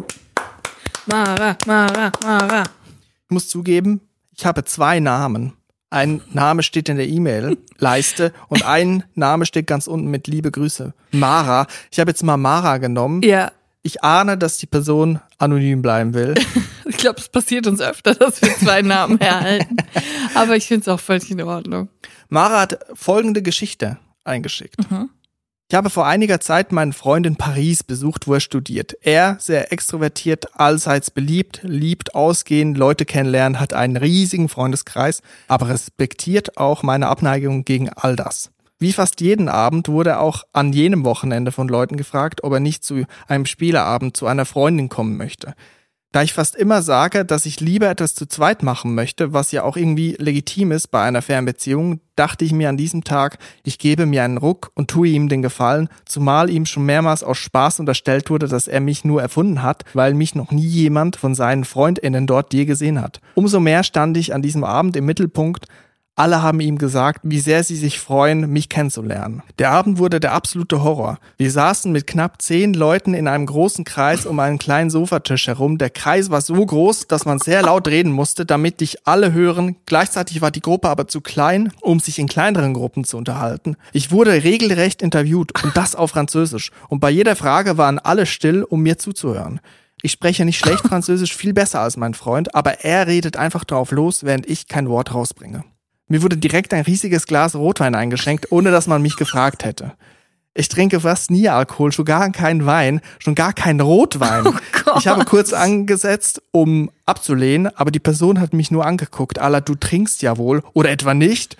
Mara. Ich muss zugeben, ich habe 2 Namen. Ein Name steht in der E-Mail-Leiste und ein Name steht ganz unten mit liebe Grüße. Mara. Ich habe jetzt mal Mara genommen. Ja. Ich ahne, dass die Person anonym bleiben will. Ich glaube, es passiert uns öfter, dass wir 2 Namen erhalten. Aber ich finde es auch völlig in Ordnung. Mara hat folgende Geschichte eingeschickt. Mhm. Ich habe vor einiger Zeit meinen Freund in Paris besucht, wo er studiert. Er, sehr extrovertiert, allseits beliebt, liebt ausgehen, Leute kennenlernen, hat einen riesigen Freundeskreis, aber respektiert auch meine Abneigung gegen all das. Wie fast jeden Abend wurde er auch an jenem Wochenende von Leuten gefragt, ob er nicht zu einem Spieleabend zu einer Freundin kommen möchte. Da ich fast immer sage, dass ich lieber etwas zu zweit machen möchte, was ja auch irgendwie legitim ist bei einer Fernbeziehung, dachte ich mir an diesem Tag, ich gebe mir einen Ruck und tue ihm den Gefallen, zumal ihm schon mehrmals aus Spaß unterstellt wurde, dass er mich nur erfunden hat, weil mich noch nie jemand von seinen FreundInnen dort je gesehen hat. Umso mehr stand ich an diesem Abend im Mittelpunkt. Alle haben ihm gesagt, wie sehr sie sich freuen, mich kennenzulernen. Der Abend wurde der absolute Horror. Wir saßen mit knapp 10 Leuten in einem großen Kreis um einen kleinen Sofatisch herum. Der Kreis war so groß, dass man sehr laut reden musste, damit dich alle hören. Gleichzeitig war die Gruppe aber zu klein, um sich in kleineren Gruppen zu unterhalten. Ich wurde regelrecht interviewt und das auf Französisch. Und bei jeder Frage waren alle still, um mir zuzuhören. Ich spreche nicht schlecht Französisch, viel besser als mein Freund, aber er redet einfach drauf los, während ich kein Wort rausbringe. Mir wurde direkt ein riesiges Glas Rotwein eingeschenkt, ohne dass man mich gefragt hätte. Ich trinke fast nie Alkohol, schon gar keinen Wein, schon gar keinen Rotwein. Oh, ich habe kurz angesetzt, um abzulehnen, aber die Person hat mich nur angeguckt, à la du trinkst ja wohl oder etwa nicht.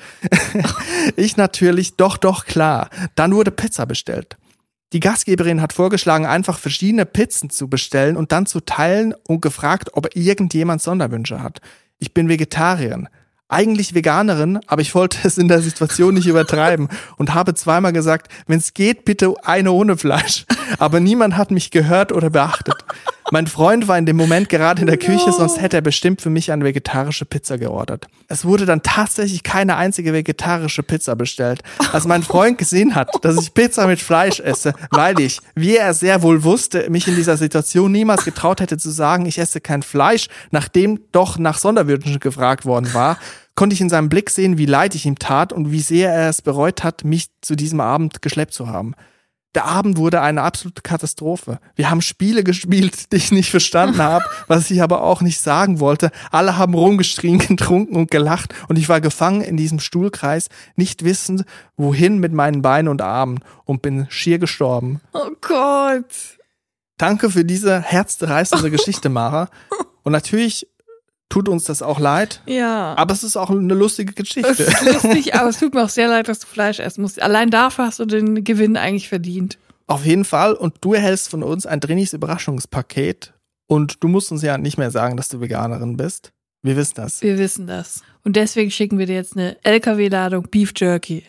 Ich natürlich, doch, klar. Dann wurde Pizza bestellt. Die Gastgeberin hat vorgeschlagen, einfach verschiedene Pizzen zu bestellen und dann zu teilen und gefragt, ob irgendjemand Sonderwünsche hat. Ich bin Vegetarierin. Eigentlich Veganerin, aber ich wollte es in der Situation nicht übertreiben und habe zweimal gesagt, wenn es geht, bitte eine ohne Fleisch. Aber niemand hat mich gehört oder beachtet. Mein Freund war in dem Moment gerade in der Küche, sonst hätte er bestimmt für mich eine vegetarische Pizza geordert. Es wurde dann tatsächlich keine einzige vegetarische Pizza bestellt. Als mein Freund gesehen hat, dass ich Pizza mit Fleisch esse, weil ich, wie er sehr wohl wusste, mich in dieser Situation niemals getraut hätte zu sagen, ich esse kein Fleisch, nachdem doch nach Sonderwünschen gefragt worden war, konnte ich in seinem Blick sehen, wie leid ich ihm tat und wie sehr er es bereut hat, mich zu diesem Abend geschleppt zu haben. Der Abend wurde eine absolute Katastrophe. Wir haben Spiele gespielt, die ich nicht verstanden habe, was ich aber auch nicht sagen wollte. Alle haben rumgeschrien, getrunken und gelacht und ich war gefangen in diesem Stuhlkreis, nicht wissend, wohin mit meinen Beinen und Armen und bin schier gestorben. Oh Gott. Danke für diese herzzerreißende Geschichte, Mara. Und natürlich tut uns das auch leid. Ja. Aber es ist auch eine lustige Geschichte. Es ist lustig, aber es tut mir auch sehr leid, dass du Fleisch essen musst. Allein dafür hast du den Gewinn eigentlich verdient. Auf jeden Fall. Und du erhältst von uns ein Drinis Überraschungspaket. Und du musst uns ja nicht mehr sagen, dass du Veganerin bist. Wir wissen das. Wir wissen das. Und deswegen schicken wir dir jetzt eine LKW-Ladung Beef Jerky.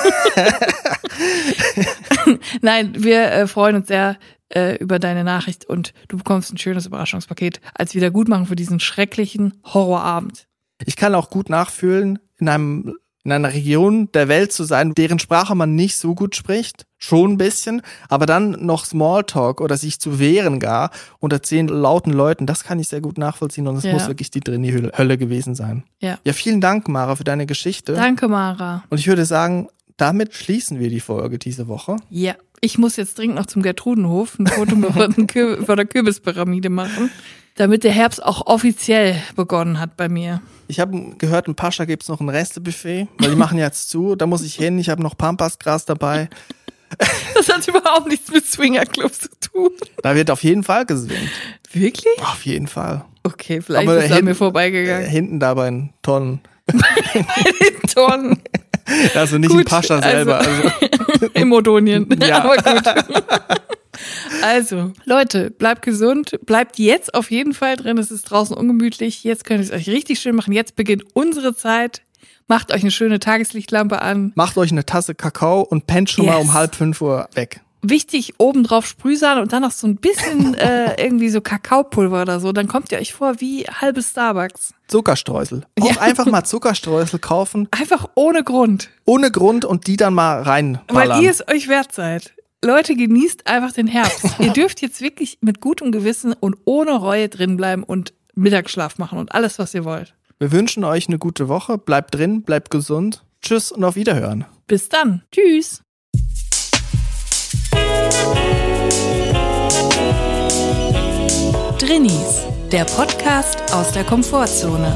Nein, wir freuen uns sehr über deine Nachricht und du bekommst ein schönes Überraschungspaket als Wiedergutmachung für diesen schrecklichen Horrorabend. Ich kann auch gut nachfühlen, in einer Region der Welt zu sein, deren Sprache man nicht so gut spricht, schon ein bisschen, aber dann noch Smalltalk oder sich zu wehren gar unter 10 lauten Leuten, das kann ich sehr gut nachvollziehen und es muss wirklich die Drini-Hölle gewesen sein. Ja, vielen Dank, Mara, für deine Geschichte. Danke, Mara. Und ich würde sagen, damit schließen wir die Folge diese Woche. Ja, ich muss jetzt dringend noch zum Gertrudenhof ein Foto über der Kürbispyramide machen, damit der Herbst auch offiziell begonnen hat bei mir. Ich habe gehört, in Pascha gibt es noch ein Restebuffet, weil die machen jetzt zu. Da muss ich hin, ich habe noch Pampasgras dabei. Das hat überhaupt nichts mit Swingerclubs zu tun. Da wird auf jeden Fall geswingt. Wirklich? Auf jeden Fall. Okay, vielleicht ist es an mir vorbeigegangen. Hinten da bei den Tonnen. Bei den Tonnen. Also nicht in Pascha selber. Also. Im Odonien. Ja. Aber gut. Also, Leute, bleibt gesund. Bleibt jetzt auf jeden Fall drin. Es ist draußen ungemütlich. Jetzt könnt ihr es euch richtig schön machen. Jetzt beginnt unsere Zeit. Macht euch eine schöne Tageslichtlampe an. Macht euch eine Tasse Kakao und pennt schon mal um 4:30 Uhr weg. Wichtig, obendrauf Sprühsahne und dann noch so ein bisschen irgendwie so Kakaopulver oder so. Dann kommt ihr euch vor wie halbes Starbucks. Zuckerstreusel. Auch einfach mal Zuckerstreusel kaufen. Einfach ohne Grund. Ohne Grund und die dann mal reinballern. Weil ihr es euch wert seid. Leute, genießt einfach den Herbst. Ihr dürft jetzt wirklich mit gutem Gewissen und ohne Reue drin bleiben und Mittagsschlaf machen und alles, was ihr wollt. Wir wünschen euch eine gute Woche. Bleibt drin, bleibt gesund. Tschüss und auf Wiederhören. Bis dann. Tschüss. Drinis, der Podcast aus der Komfortzone.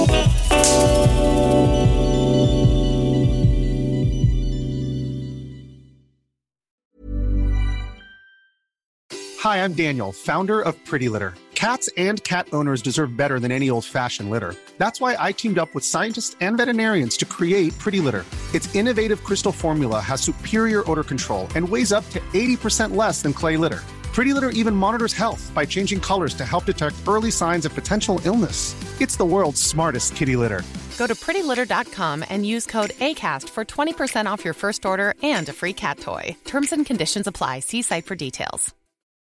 Hi, I'm Daniel, founder of Pretty Litter. Cats and cat owners deserve better than any old-fashioned litter. That's why I teamed up with scientists and veterinarians to create Pretty Litter. Its innovative crystal formula has superior odor control and weighs up to 80% less than clay litter. Pretty Litter even monitors health by changing colors to help detect early signs of potential illness. It's the world's smartest kitty litter. Go to prettylitter.com and use code ACAST for 20% off your first order and a free cat toy. Terms and conditions apply. See site for details.